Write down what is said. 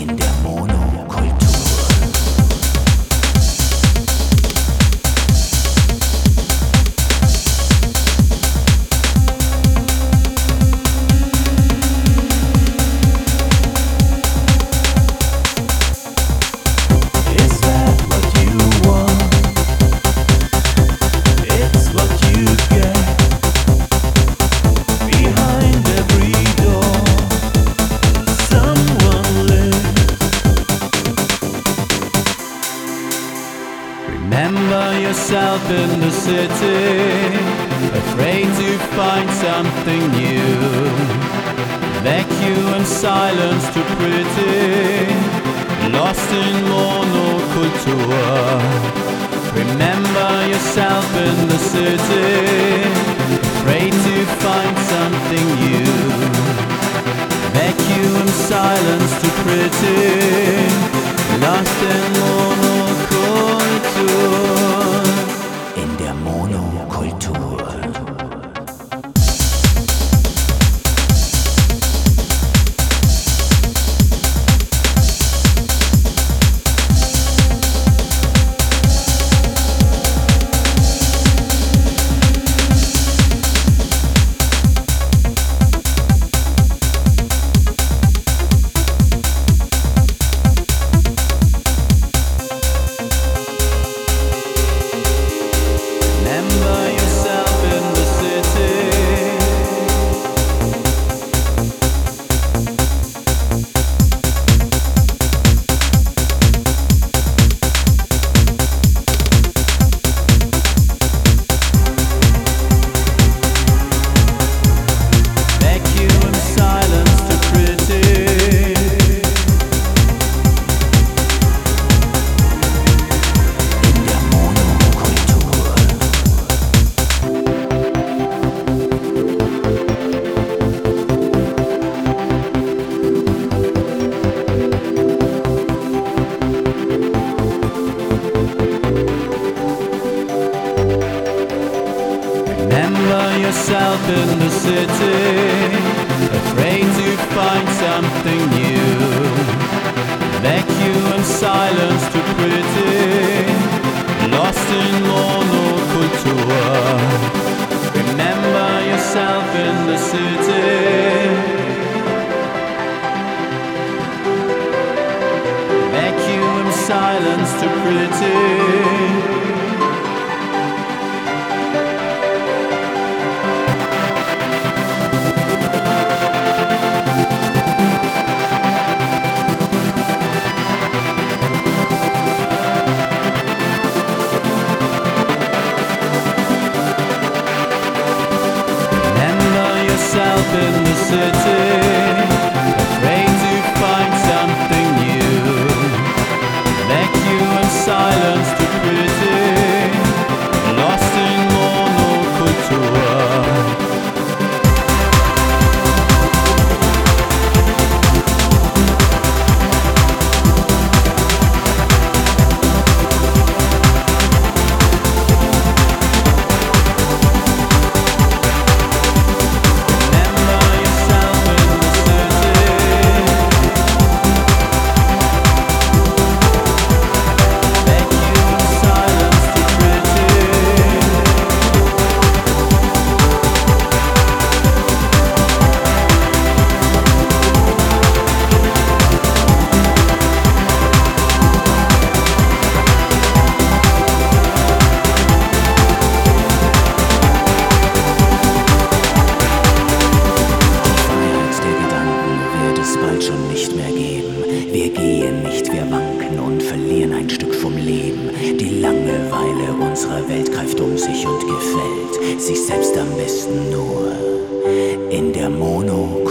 in der Monokultur. Remember yourself in the city, afraid to find something new. Vacuum, silence too pretty, lost in monoculture. Remember yourself in the city, afraid to find something new. Vacuum, silence too pretty, lost in monoculture. In der Monokultur. Remember yourself in the city, afraid to find something new. Vacuum, silence too pretty, lost in monoculture. Remember yourself in the city, vacuum, silence too pretty. In the city, afraid to find something new. Vacuum, silence too pretty, lost in monoculture. Wir gehen nicht, wir wanken und verlieren ein Stück vom Leben. Die Langeweile unserer Welt greift um sich und gefällt sich selbst am besten nur in der Mono.